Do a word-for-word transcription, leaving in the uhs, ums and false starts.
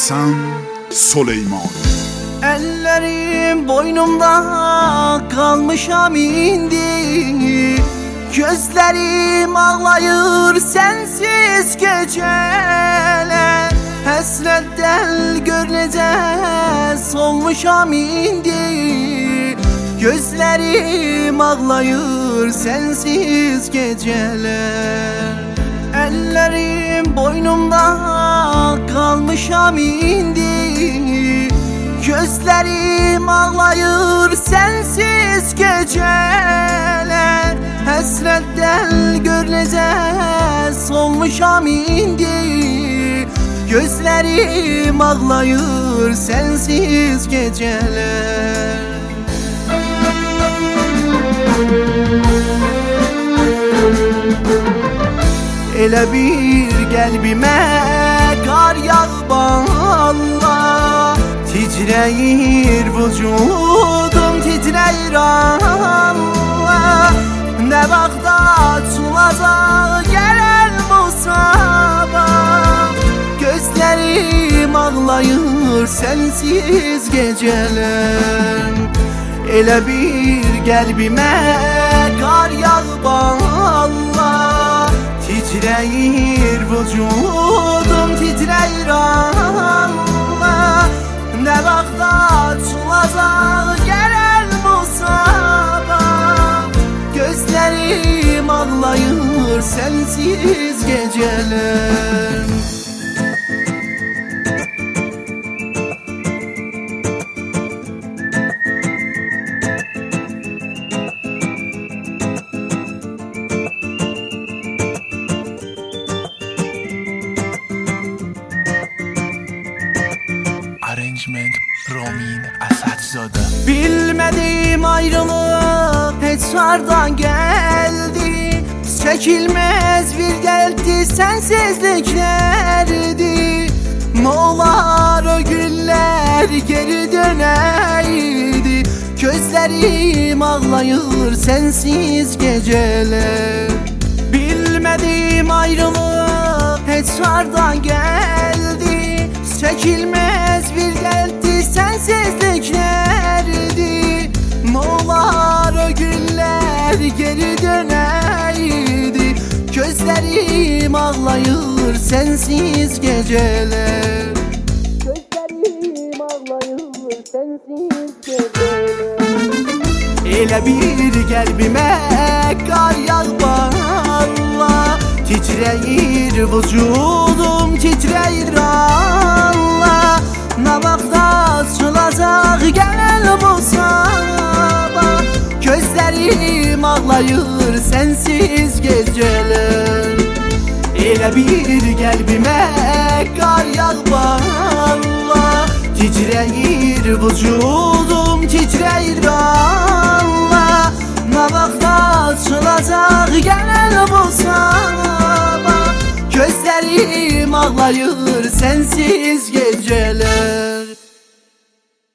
Hasan Süleyman. Ellerim boynumda kalmışam indi, gözlerim ağlayır sensiz geceler. Həsrətdən gör necə solmuşam indi, gözlerim ağlayır sensiz geceler. Ellerim boynumda kalmışam indi, gözlerim ağlayır sensiz geceler. Həsrətdən gör necə solmuşam indi, gözlerim ağlayır sensiz geceler. Elə bir qəlbimə qar yağıb Allah, titrəyir vücudum, titrəyir Allah. Nə vaxta açılacaq gələn bu sabah, gözlerim ağlayır sensiz geceler. Elə bir qəlbimə qar yağıb Allah, titrəyir vücudum, titrəyir Allah. Nə vaxta açılacaq gələn bu sabah, gözlerim ağlayır sensiz geceler. Arrangement Romin Asatzade. Bilmediğim ayrılık heç hardan geldi, çekilmez bir geldi sensizliklerdi. Ne olar o günler geri döneydi, gözlerim ağlayır sensiz geceler. Bilmediğim ayrılık heç hardan geldi, çekilmez bir geldi sensizliklerdi. Ne olar o günler geri döneydi, gözlerim ağlayır sensiz geceler. Gözlerim ağlayır sensiz geceler. Elə bir qəlbimə qar yağıb Allah, titrəyir vücudum, titrəyir Allah. Nə vaxta açılacaq gələn bu sabah, gözlerim ağlayır sensiz geceler. Elə bir qəlbimə qar yağıb Allah, titrəyir vücudum, titrəyir Allah. Nə vaxta açılacaq gələn bu sabah, gözlerim ağlayır sensiz geceler.